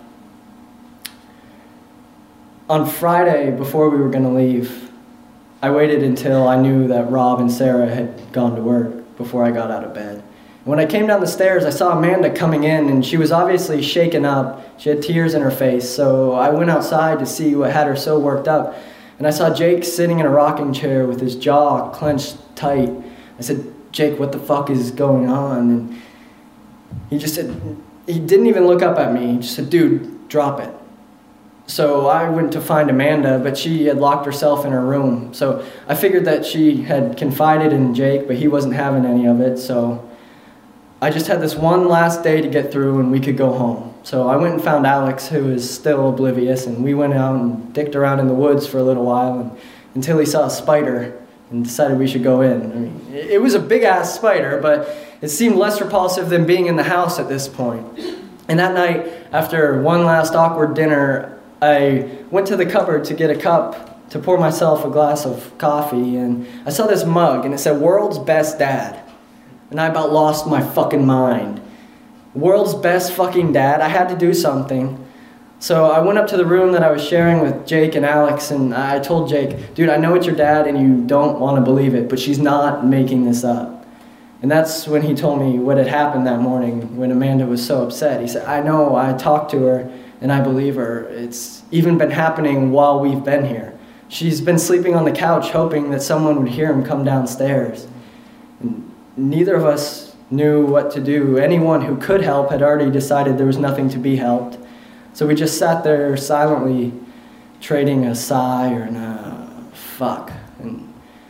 On Friday, before we were going to leave, I waited until I knew that Rob and Sarah had gone to work before I got out of bed. When I came down the stairs, I saw Amanda coming in, and she was obviously shaken up. She had tears in her face, so I went outside to see what had her so worked up. And I saw Jake sitting in a rocking chair with his jaw clenched tight. I said, "Jake, what the fuck is going on?" And he just said, he didn't even look up at me. He just said, "Dude, drop it." So I went to find Amanda, but she had locked herself in her room. So I figured that she had confided in Jake, but he wasn't having any of it. So I just had this one last day to get through, and we could go home. So I went and found Alex, who was still oblivious, and we went out and dicked around in the woods for a little while and, until he saw a spider and decided we should go in. I mean, it was a big-ass spider, but it seemed less repulsive than being in the house at this point. And that night, after one last awkward dinner, I went to the cupboard to get a cup to pour myself a glass of coffee, and I saw this mug, and it said, "World's Best Dad." And I about lost my fucking mind. World's best fucking dad. I had to do something. So I went up to the room that I was sharing with Jake and Alex, and I told Jake, "Dude, I know it's your dad, and you don't want to believe it, but she's not making this up." And that's when he told me what had happened that morning when Amanda was so upset. He said, "I know, I talked to her, and I believe her. It's even been happening while we've been here. She's been sleeping on the couch hoping that someone would hear him come downstairs." And neither of us knew what to do. Anyone who could help had already decided there was nothing to be helped. So we just sat there silently, trading a sigh or a fuck. And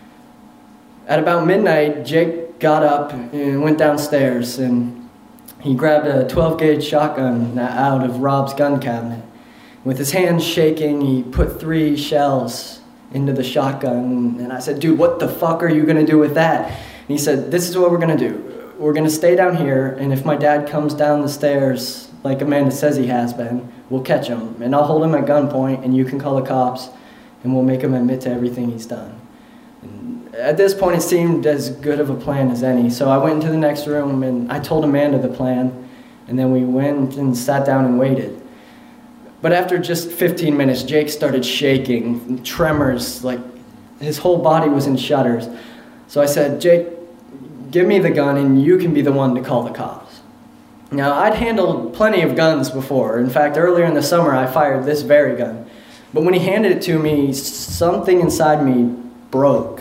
at about midnight, Jake got up and went downstairs, and he grabbed a twelve gauge shotgun out of Rob's gun cabinet. With his hands shaking, he put three shells into the shotgun. And I said, "Dude, what the fuck are you going to do with that?" And he said, "This is what we're going to do. We're going to stay down here, and if my dad comes down the stairs like Amanda says he has been, we'll catch him, and I'll hold him at gunpoint, and you can call the cops, and we'll make him admit to everything he's done. And at this point, it seemed as good of a plan as any, so I went into the next room, and I told Amanda the plan, and then we went and sat down and waited. But after just fifteen minutes, Jake started shaking, tremors, like his whole body was in shudders. So I said, Jake, give me the gun and you can be the one to call the cops. Now, I'd handled plenty of guns before. In fact, earlier in the summer, I fired this very gun. But when he handed it to me, something inside me broke.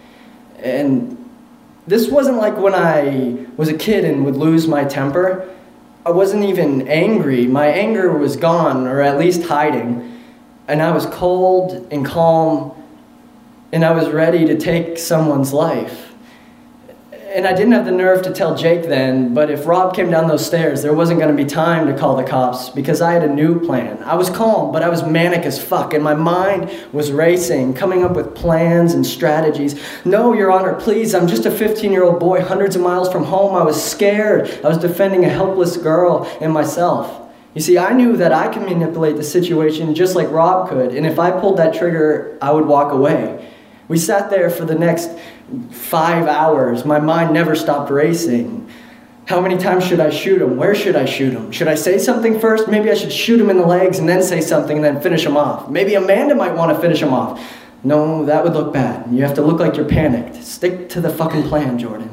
And this wasn't like when I was a kid and would lose my temper. I wasn't even angry. My anger was gone, or at least hiding. And I was cold and calm, and I was ready to take someone's life. And I didn't have the nerve to tell Jake then, but if Rob came down those stairs, there wasn't going to be time to call the cops because I had a new plan. I was calm, but I was manic as fuck, and my mind was racing, coming up with plans and strategies. No, Your Honor, please, I'm just a fifteen-year-old boy hundreds of miles from home. I was scared. I was defending a helpless girl and myself. You see, I knew that I could manipulate the situation just like Rob could, and if I pulled that trigger, I would walk away. We sat there for the next five hours. My mind never stopped racing. How many times should I shoot him? Where should I shoot him? Should I say something first? Maybe I should shoot him in the legs and then say something and then finish him off. Maybe Amanda might want to finish him off. No, that would look bad. You have to look like you're panicked. Stick to the fucking plan, Jordan.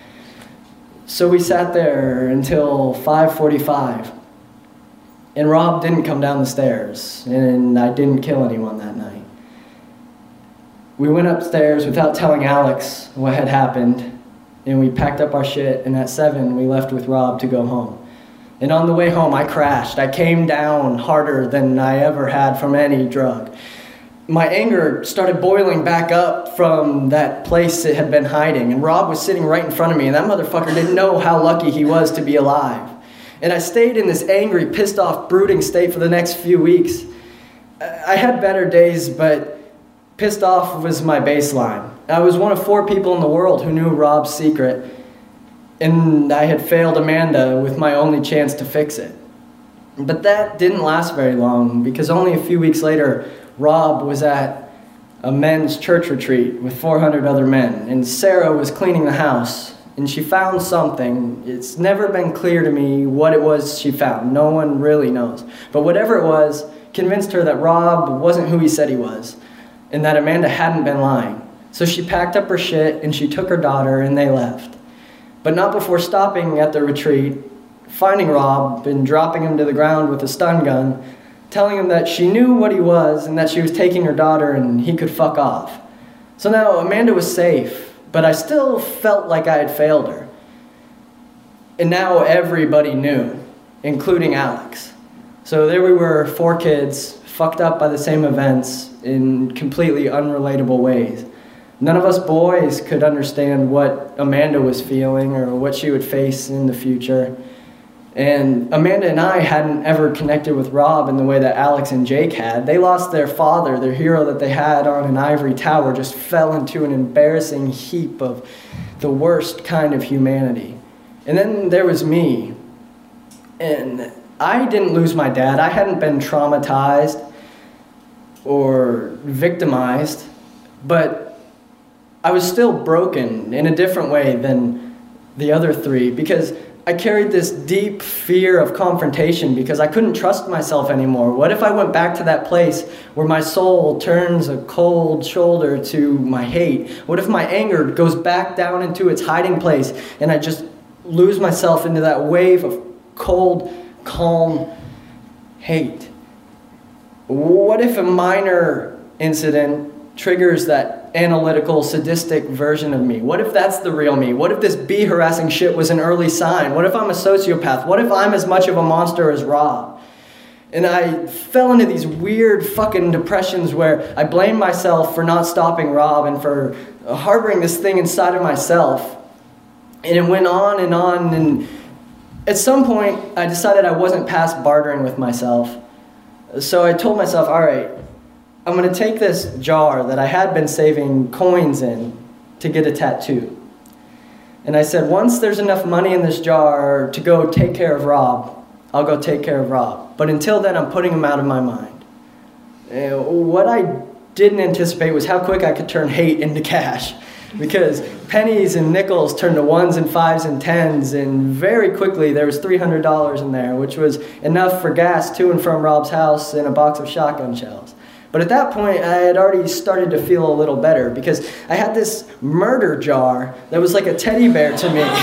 So we sat there until five forty-five. And Rob didn't come down the stairs. And I didn't kill anyone that night. We went upstairs without telling Alex what had happened, and we packed up our shit, and at seven, we left with Rob to go home. And on the way home, I crashed. I came down harder than I ever had from any drug. My anger started boiling back up from that place it had been hiding, and Rob was sitting right in front of me, and that motherfucker didn't know how lucky he was to be alive. And I stayed in this angry, pissed off, brooding state for the next few weeks. I had better days, but pissed off was my baseline. I was one of four people in the world who knew Rob's secret, and I had failed Amanda with my only chance to fix it. But that didn't last very long, because only a few weeks later, Rob was at a men's church retreat with four hundred other men, and Sarah was cleaning the house, and she found something. It's never been clear to me what it was she found. No one really knows. But whatever it was, convinced her that Rob wasn't who he said he was, and that Amanda hadn't been lying. So she packed up her shit and she took her daughter and they left. But not before stopping at the retreat, finding Rob and dropping him to the ground with a stun gun, telling him that she knew what he was and that she was taking her daughter and he could fuck off. So now Amanda was safe, but I still felt like I had failed her. And now everybody knew, including Alex. So there we were, four kids, fucked up by the same events in completely unrelatable ways. None of us boys could understand what Amanda was feeling or what she would face in the future. And Amanda and I hadn't ever connected with Rob in the way that Alex and Jake had. They lost their father, their hero that they had on an ivory tower, just fell into an embarrassing heap of the worst kind of humanity. And then there was me. And I didn't lose my dad. I hadn't been traumatized or victimized, but I was still broken in a different way than the other three, because I carried this deep fear of confrontation because I couldn't trust myself anymore. What if I went back to that place where my soul turns a cold shoulder to my hate? What if my anger goes back down into its hiding place and I just lose myself into that wave of cold, calm hate? What if a minor incident triggers that analytical, sadistic version of me? What if that's the real me? What if this bee harassing shit was an early sign? What if I'm a sociopath? What if I'm as much of a monster as Rob? And I fell into these weird fucking depressions where I blamed myself for not stopping Rob and for harboring this thing inside of myself. And it went on and on, and at some point I decided I wasn't past bartering with myself. So I told myself, all right, I'm going to take this jar that I had been saving coins in to get a tattoo. And I said, once there's enough money in this jar to go take care of Rob, I'll go take care of Rob. But until then, I'm putting him out of my mind. Uh, what I didn't anticipate was how quick I could turn hate into cash. Because pennies and nickels turned to ones and fives and tens, and very quickly there was three hundred dollars in there, which was enough for gas to and from Rob's house and a box of shotgun shells. But at that point, I had already started to feel a little better because I had this murder jar that was like a teddy bear to me.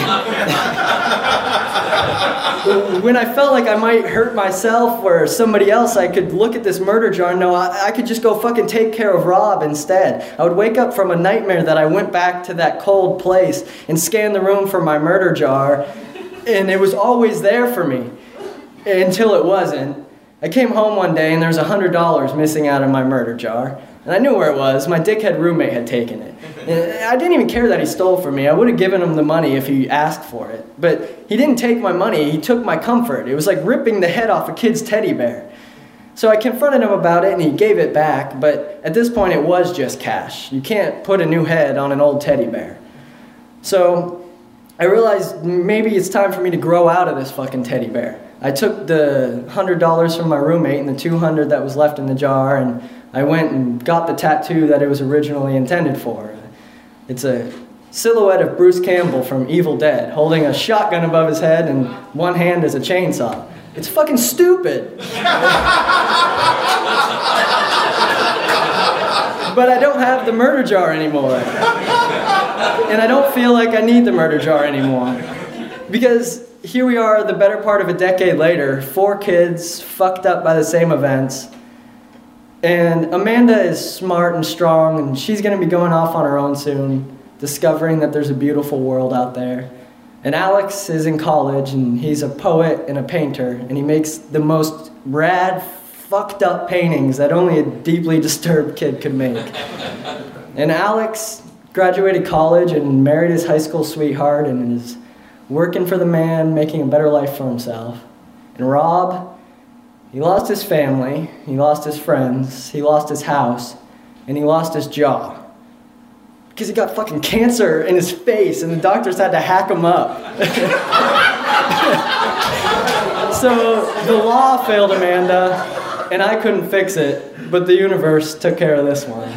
When I felt like I might hurt myself or somebody else, I could look at this murder jar and know I, I could just go fucking take care of Rob instead. I would wake up from a nightmare that I went back to that cold place and scan the room for my murder jar, and it was always there for me until it wasn't. I came home one day and there was one hundred dollars missing out of my murder jar. And I knew where it was. My dickhead roommate had taken it. And I didn't even care that he stole from me. I would have given him the money if he asked for it. But he didn't take my money. He took my comfort. It was like ripping the head off a kid's teddy bear. So I confronted him about it and he gave it back. But at this point it was just cash. You can't put a new head on an old teddy bear. So I realized maybe it's time for me to grow out of this fucking teddy bear. I took the one hundred dollars from my roommate and the two hundred dollars that was left in the jar, and I went and got the tattoo that it was originally intended for. It's a silhouette of Bruce Campbell from Evil Dead, holding a shotgun above his head and one hand is a chainsaw. It's fucking stupid. But I don't have the murder jar anymore. And I don't feel like I need the murder jar anymore. Because here we are, the better part of a decade later, four kids fucked up by the same events. And Amanda is smart and strong, and she's going to be going off on her own soon, discovering that there's a beautiful world out there. And Alex is in college, and he's a poet and a painter, and he makes the most rad, fucked up paintings that only a deeply disturbed kid could make. And Alex graduated college and married his high school sweetheart and is working for the man, making a better life for himself. And Rob, he lost his family, he lost his friends, he lost his house, and he lost his jaw. Because he got fucking cancer in his face and the doctors had to hack him up. So the law failed Amanda, and I couldn't fix it, but the universe took care of this one.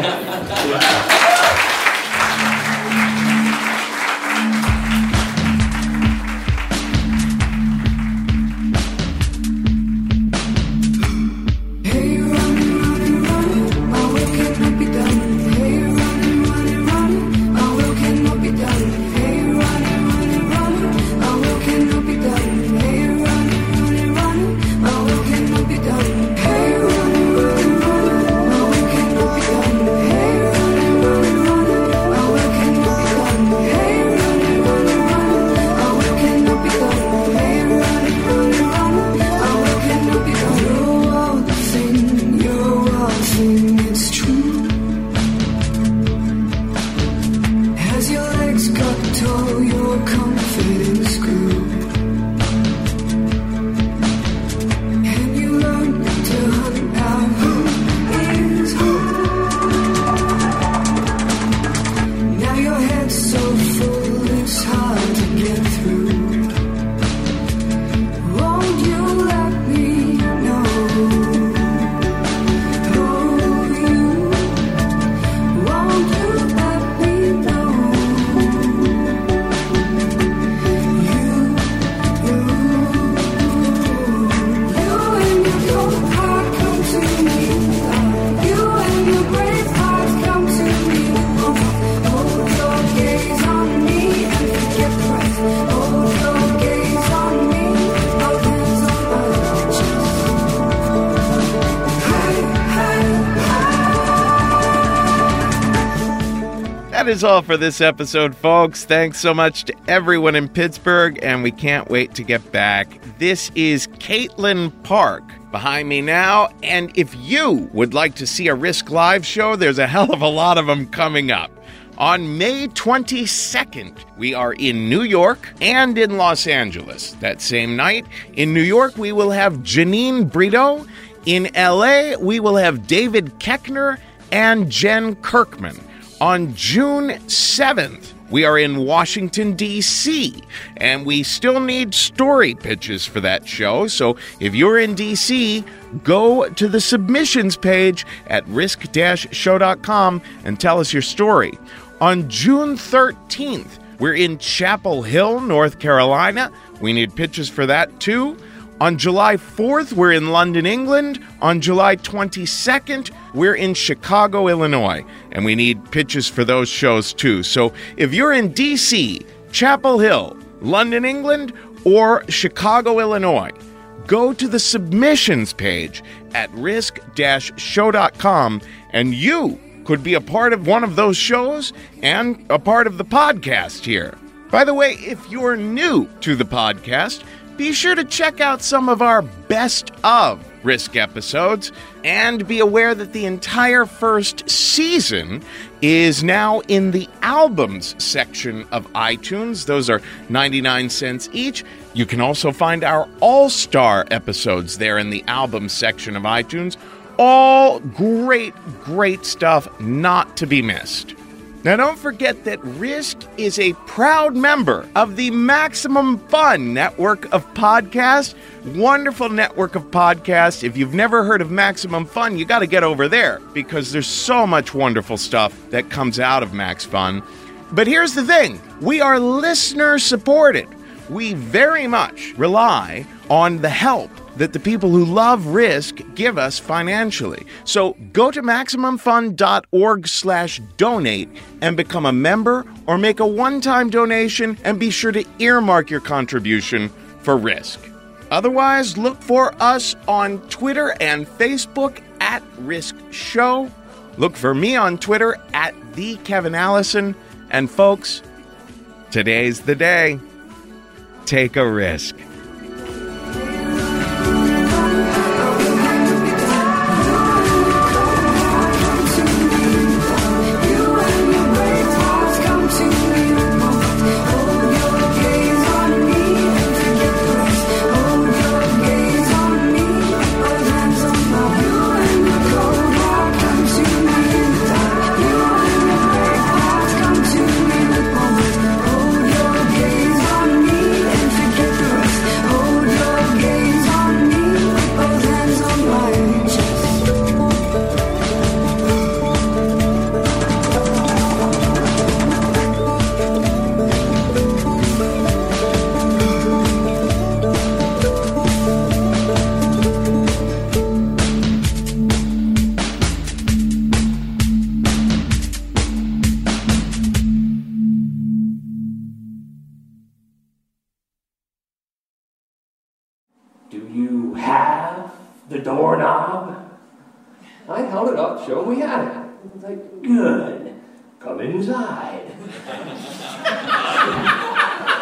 That is all for this episode, folks. Thanks so much to everyone in Pittsburgh, and we can't wait to get back. This is Caitlin Park behind me now, and if you would like to see a Risk Live show, there's a hell of a lot of them coming up. On May twenty-second, we are in New York and in Los Angeles. That same night, in New York, we will have Janine Brito. In L A, we will have David Koechner and Jen Kirkman. On June seventh, We are in Washington, D C, and we still need story pitches for that show. So if you're in D C, go to the submissions page at risk dash show dot com and tell us your story. On June thirteenth, we're in Chapel Hill, North Carolina. We need pitches for that, too. On July fourth, we're in London, England. On July twenty-second, we're in Chicago, Illinois. And we need pitches for those shows, too. So if you're in D C, Chapel Hill, London, England, or Chicago, Illinois, go to the submissions page at risk dash show dot com, and you could be a part of one of those shows and a part of the podcast here. By the way, if you're new to the podcast, be sure to check out some of our best of Risk episodes and be aware that the entire first season is now in the albums section of iTunes. Those are ninety-nine cents each. You can also find our all-star episodes there in the albums section of iTunes. All great, great stuff not to be missed. Now, don't forget that Risk is a proud member of the Maximum Fun network of podcasts. Wonderful network of podcasts. If you've never heard of Maximum Fun, you got to get over there because there's so much wonderful stuff that comes out of Max Fun. But here's the thing. We are listener supported. We very much rely on the help that the people who love Risk give us financially. So go to MaximumFun.org slash donate and become a member or make a one-time donation and be sure to earmark your contribution for Risk. Otherwise, look for us on Twitter and Facebook at Risk Show. Look for me on Twitter at The Kevin Allison. And folks, today's the day. Take a risk. Do you have the doorknob? I held it up, showed we had it. It was like, good. Come inside.